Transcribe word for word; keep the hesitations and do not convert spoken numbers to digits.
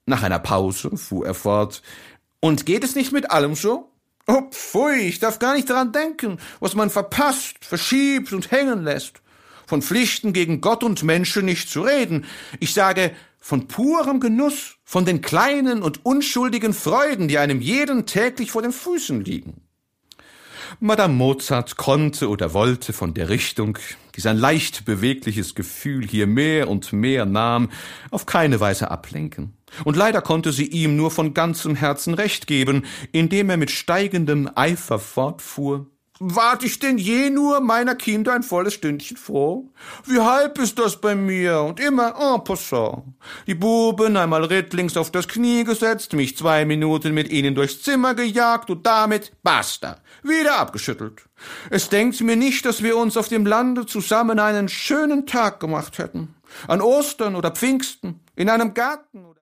Nach einer Pause fuhr er fort: »Und geht es nicht mit allem so? Oh, pfui, ich darf gar nicht daran denken, was man verpasst, verschiebt und hängen lässt. Von Pflichten gegen Gott und Menschen nicht zu reden. Ich sage, von purem Genuss, von den kleinen und unschuldigen Freuden, die einem jeden täglich vor den Füßen liegen.« Madame Mozart konnte oder wollte von der Richtung, die sein leicht bewegliches Gefühl hier mehr und mehr nahm, auf keine Weise ablenken. Und leider konnte sie ihm nur von ganzem Herzen recht geben, indem er mit steigendem Eifer fortfuhr: »Wart ich denn je nur meiner Kinder ein volles Stündchen vor? Wie halb ist das bei mir und immer en passant. Die Buben einmal rittlings auf das Knie gesetzt, mich zwei Minuten mit ihnen durchs Zimmer gejagt und damit basta, wieder abgeschüttelt. Es denkt mir nicht, dass wir uns auf dem Lande zusammen einen schönen Tag gemacht hätten. An Ostern oder Pfingsten, in einem Garten oder